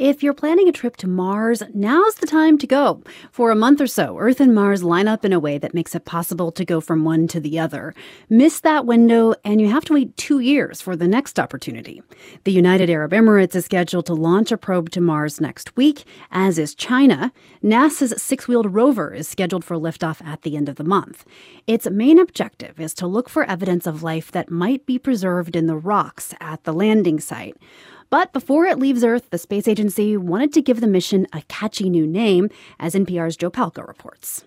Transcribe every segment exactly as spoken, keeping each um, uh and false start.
If you're planning a trip to Mars, now's the time to go. For a month or so, Earth and Mars line up in a way that makes it possible to go from one to the other. Miss that window, and you have to wait two years for the next opportunity. The United Arab Emirates is scheduled to launch a probe to Mars next week, as is China. NASA's six-wheeled rover is scheduled for liftoff at the end of the month. Its main objective is to look for evidence of life that might be preserved in the rocks at the landing site. But before it leaves Earth, the space agency wanted to give the mission a catchy new name, as N P R's Joe Palca reports.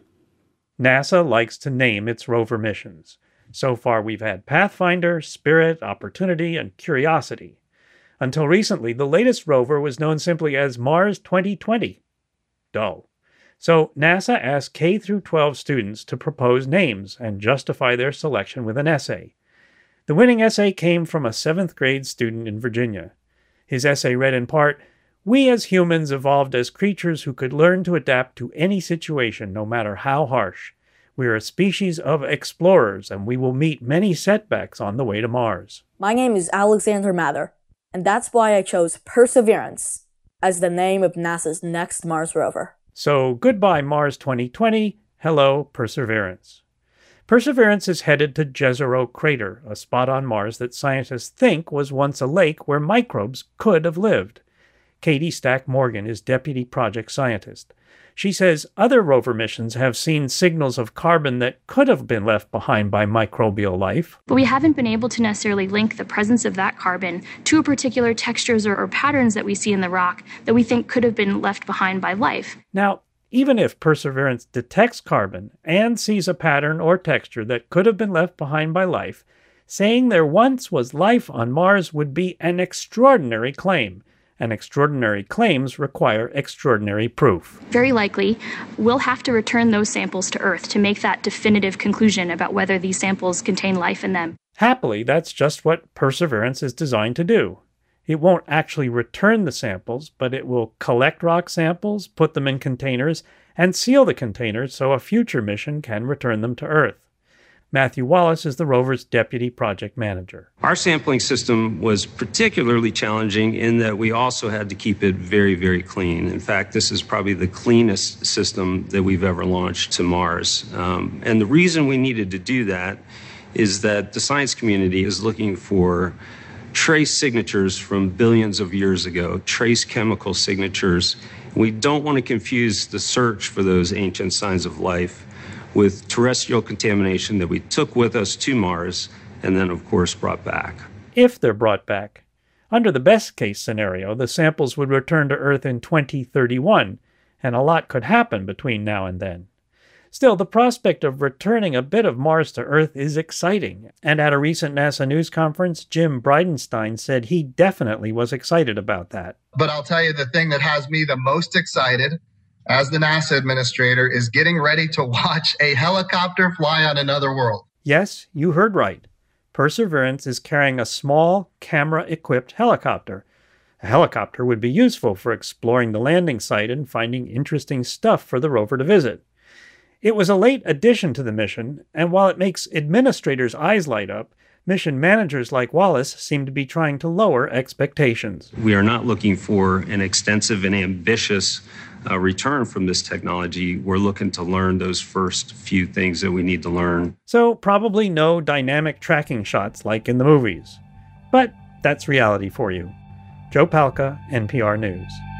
NASA likes to name its rover missions. So far, we've had Pathfinder, Spirit, Opportunity, and Curiosity. Until recently, the latest rover was known simply as Mars twenty twenty. Dull. So NASA asked K through twelve students to propose names and justify their selection with an essay. The winning essay came from a seventh grade student in Virginia. His essay read in part, "We as humans evolved as creatures who could learn to adapt to any situation, no matter how harsh. We are a species of explorers, and we will meet many setbacks on the way to Mars." My name is Alexander Mather, and that's why I chose Perseverance as the name of NASA's next Mars rover. So goodbye Mars twenty twenty, hello Perseverance. Perseverance is headed to Jezero Crater, a spot on Mars that scientists think was once a lake where microbes could have lived. Katie Stack Morgan is deputy project scientist. She says other rover missions have seen signals of carbon that could have been left behind by microbial life. But we haven't been able to necessarily link the presence of that carbon to particular textures or, or patterns that we see in the rock that we think could have been left behind by life. Now, even if Perseverance detects carbon and sees a pattern or texture that could have been left behind by life, saying there once was life on Mars would be an extraordinary claim. And extraordinary claims require extraordinary proof. Very likely, we'll have to return those samples to Earth to make that definitive conclusion about whether these samples contain life in them. Happily, that's just what Perseverance is designed to do. It won't actually return the samples, but it will collect rock samples, put them in containers, and seal the containers so a future mission can return them to Earth. Matthew Wallace is the rover's deputy project manager. Our sampling system was particularly challenging in that we also had to keep it very, very clean. In fact, this is probably the cleanest system that we've ever launched to Mars. Um, and the reason we needed to do that is that the science community is looking for trace signatures from billions of years ago, trace chemical signatures. We don't want to confuse the search for those ancient signs of life with terrestrial contamination that we took with us to Mars and then, of course, brought back. If they're brought back. Under the best-case scenario, the samples would return to Earth in twenty thirty-one, and a lot could happen between now and then. Still, the prospect of returning a bit of Mars to Earth is exciting, and at a recent NASA news conference, Jim Bridenstine said he definitely was excited about that. But I'll tell you, the thing that has me the most excited as the NASA administrator is getting ready to watch a helicopter fly on another world. Yes, you heard right. Perseverance is carrying a small, camera-equipped helicopter. A helicopter would be useful for exploring the landing site and finding interesting stuff for the rover to visit. It was a late addition to the mission, and while it makes administrators' eyes light up, mission managers like Wallace seem to be trying to lower expectations. We are not looking for an extensive and ambitious uh, return from this technology. We're looking to learn those first few things that we need to learn. So probably no dynamic tracking shots like in the movies. But that's reality for you. Joe Palca, N P R News.